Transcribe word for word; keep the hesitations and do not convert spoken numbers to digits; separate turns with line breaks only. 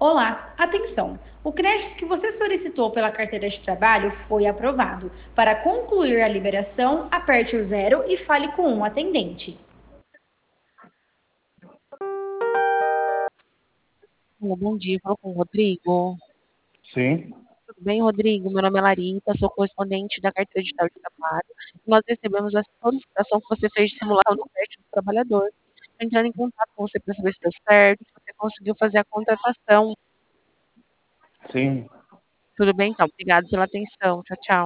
Olá, atenção! O crédito que você solicitou pela carteira de trabalho foi aprovado. Para concluir a liberação, aperte o zero e fale com um atendente.
Olá, bom dia, falo com o Rodrigo.
Sim,
Tudo bem, Rodrigo? Meu nome é Larita, sou correspondente da carteira digital de trabalho. Nós recebemos a solicitação que você fez de simulação do crédito do trabalhador. Entrando em contato com você para saber se deu certo, se você conseguiu fazer a contratação.
sim.
Tudo bem, então? Obrigado pela atenção. Tchau, tchau.